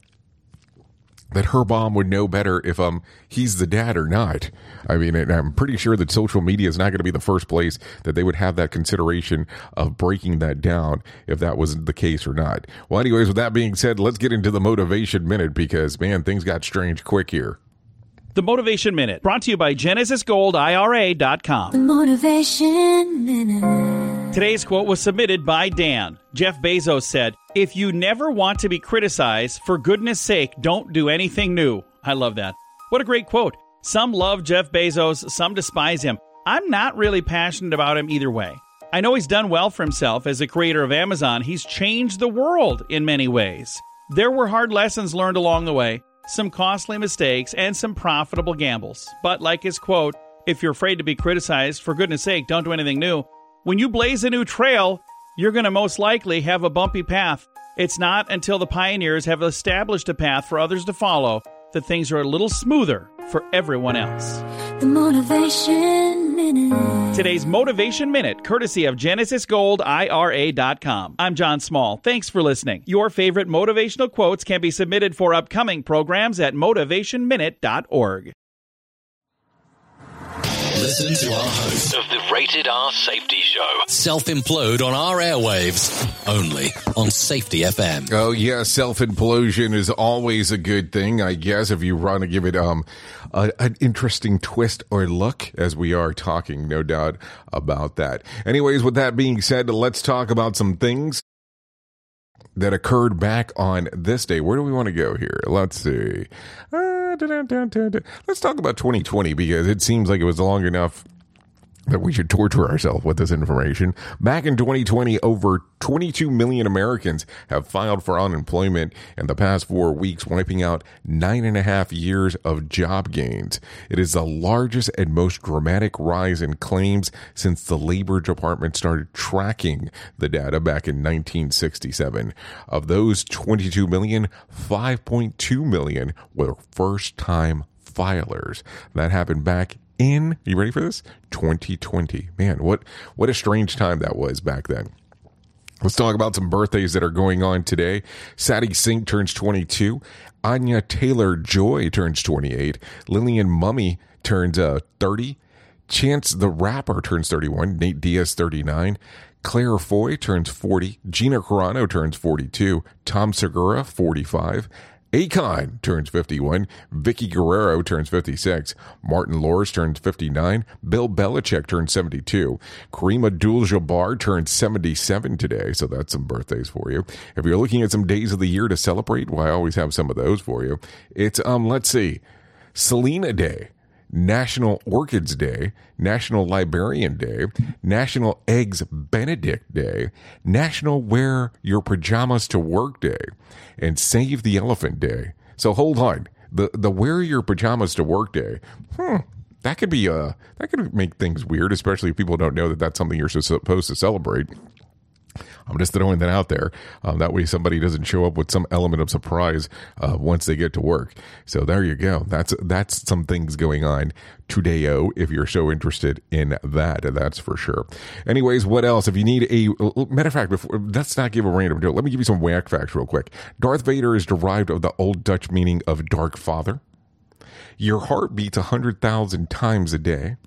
that her mom would know better if he's the dad or not. I mean, and I'm pretty sure that social media is not going to be the first place that they would have that consideration of breaking that down if that was the case or not. Well, anyways, with that being said, let's get into the Motivation Minute, because, man, things got strange quick here. The Motivation Minute, brought to you by GenesisGoldIRA.com. The Motivation Minute. Today's quote was submitted by Dan. Jeff Bezos said, "If you never want to be criticized, for goodness sake, don't do anything new." I love that. What a great quote. Some love Jeff Bezos, some despise him. I'm not really passionate about him either way. I know he's done well for himself as a creator of Amazon. He's changed the world in many ways. There were hard lessons learned along the way, some costly mistakes, and some profitable gambles. But like his quote, if you're afraid to be criticized, for goodness sake, don't do anything new. When you blaze a new trail, you're going to most likely have a bumpy path. It's not until the pioneers have established a path for others to follow that things are a little smoother for everyone else. The Motivation Minute. Today's Motivation Minute, courtesy of GenesisGoldIRA.com. I'm John Small. Thanks for listening. Your favorite motivational quotes can be submitted for upcoming programs at motivationminute.org. Listen to our host Of the Rated R Safety Show. self-implode on our airwaves, only on Safety FM. Oh, yeah, self-implosion is always a good thing, I guess, if you want to give it an interesting twist or look, as we are talking, no doubt about that. Anyways, with that being said, let's talk about some things that occurred back on this day. Where do we want to go here? Let's see. Let's talk about 2020, because it seems like it was long enough that we should torture ourselves with this information. Back in 2020, over 22 million Americans have filed for unemployment in the past 4 weeks, wiping out 9.5 years of job gains. It is the largest and most dramatic rise in claims since the Labor Department started tracking the data back in 1967. Of those 22 million, 5.2 million were first-time filers. That happened back in, you ready for this? 2020. Man, what a strange time that was back then. Let's talk about some birthdays that are going on today. Sadie Sink turns 22. Anya Taylor-Joy turns 28. Lillian Mummy turns 30. Chance the Rapper turns 31. Nate Diaz 39. Claire Foy turns 40. Gina Carano turns 42. Tom Segura 45. Akon turns 51. Vicky Guerrero turns 56. Martin Lawrence turns 59. Bill Belichick turns 72. Kareem Abdul-Jabbar turns 77 today, so that's some birthdays for you. If you're looking at some days of the year to celebrate, well, I always have some of those for you. It's, let's see, Selena Day, National Orchids Day, National Librarian Day, National Eggs Benedict Day, National Wear Your Pajamas to Work Day, and Save the Elephant Day. So hold on, the Wear Your Pajamas to Work Day, that could be that could make things weird, especially if people don't know that that's something you're supposed to celebrate. I'm just throwing that out there. That way somebody doesn't show up with some element of surprise once they get to work. So there you go. That's some things going on today-o, if you're so interested in that. That's for sure. Anyways, what else? If you need matter of fact, let's not give a random deal. Let me give you some whack facts real quick. Darth Vader is derived of the Old Dutch meaning of dark father. Your heart beats 100,000 times a day.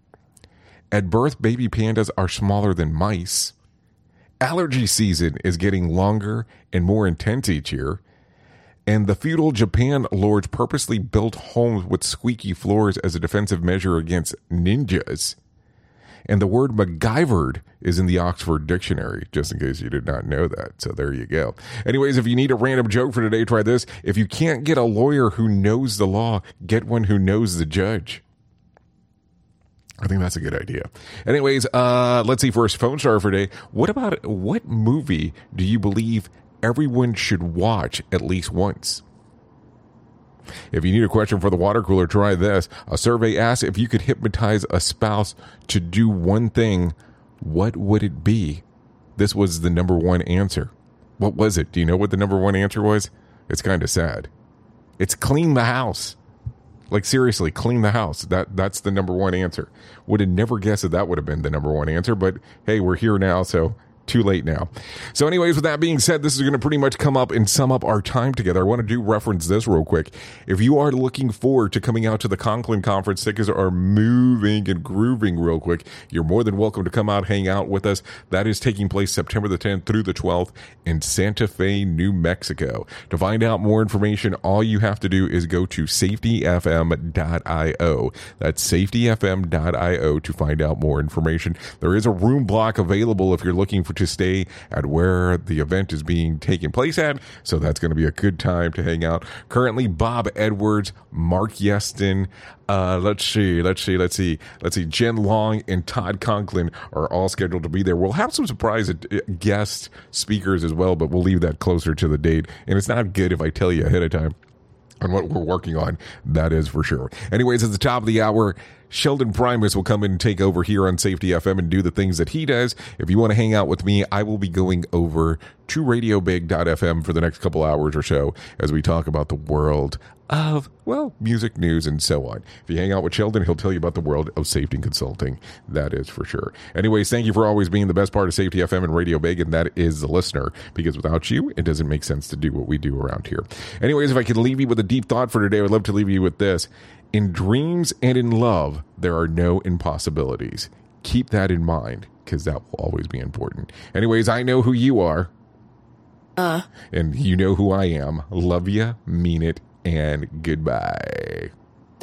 At birth, baby pandas are smaller than mice. Allergy season is getting longer and more intense each year. And the feudal Japan lords purposely built homes with squeaky floors as a defensive measure against ninjas. And the word MacGyvered is in the Oxford Dictionary, just in case you did not know that. So there you go. Anyways, if you need a random joke for today, try this. If you can't get a lawyer who knows the law, get one who knows the judge. I think that's a good idea. Anyways, let's see, first phone star for today. What movie do you believe everyone should watch at least once? If you need a question for the water cooler, try this. A survey asks if you could hypnotize a spouse to do one thing, what would it be? This was the number one answer. What was it? Do you know what the number one answer was? It's kind of sad. It's clean the house. Like, seriously, clean the house. That's the number one answer. Would have never guessed that would have been the number one answer, but hey, we're here now, so too late now. So anyways, with that being said, this is going to pretty much come up and sum up our time together. I want to reference this real quick. If you are looking forward to coming out to the Conklin Conference, tickets are moving and grooving real quick. You're more than welcome to come out, hang out with us. That is taking place September the 10th through the 12th in Santa Fe, New Mexico. To find out more information, all you have to do is go to safetyfm.io. That's safetyfm.io to find out more information. There is a room block available if you're looking to stay at where the event is being taken place at, so that's going to be a good time to hang out. Currently, Bob Edwards, Mark Yeston, let's see, Jen Long and Todd Conklin are all scheduled to be there. We'll have some surprise guest speakers as well, but we'll leave that closer to the date, and it's not good if I tell you ahead of time on what we're working on, that is for sure. Anyways, at the top of the hour, Sheldon Primus will come in and take over here on Safety FM and do the things that he does. If you want to hang out with me, I will be going over to radiobig.fm for the next couple hours or so as we talk about the world of, well, music, news, and so on. If you hang out with Sheldon, he'll tell you about the world of safety consulting. That is for sure. Anyways, thank you for always being the best part of Safety FM and Radio Big, and that is the listener, because without you, it doesn't make sense to do what we do around here. Anyways, if I could leave you with a deep thought for today, I would love to leave you with this. In dreams and in love, there are no impossibilities. Keep that in mind, because that will always be important. Anyways, I know who you are. And you know who I am. Love ya, mean it, and goodbye.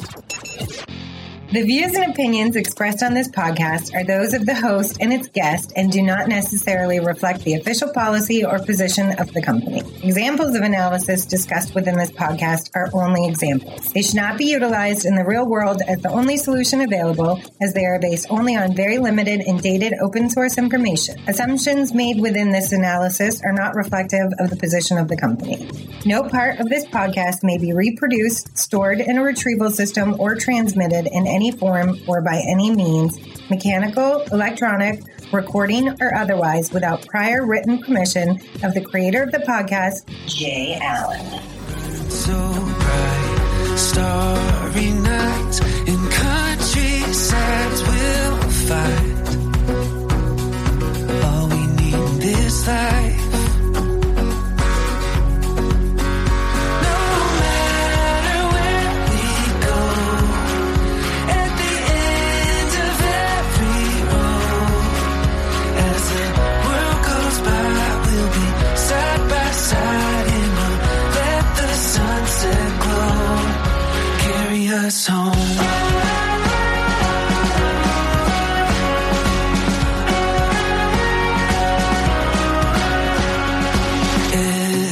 The views and opinions expressed on this podcast are those of the host and its guest and do not necessarily reflect the official policy or position of the company. Examples of analysis discussed within this podcast are only examples. They should not be utilized in the real world as the only solution available, as they are based only on very limited and dated open source information. Assumptions made within this analysis are not reflective of the position of the company. No part of this podcast may be reproduced, stored in a retrieval system, or transmitted in any form or by any means, mechanical, electronic, recording, or otherwise, without prior written permission of the creator of the podcast, Jay Allen. So bright, starry nights in countrysides will fight. All we need in this life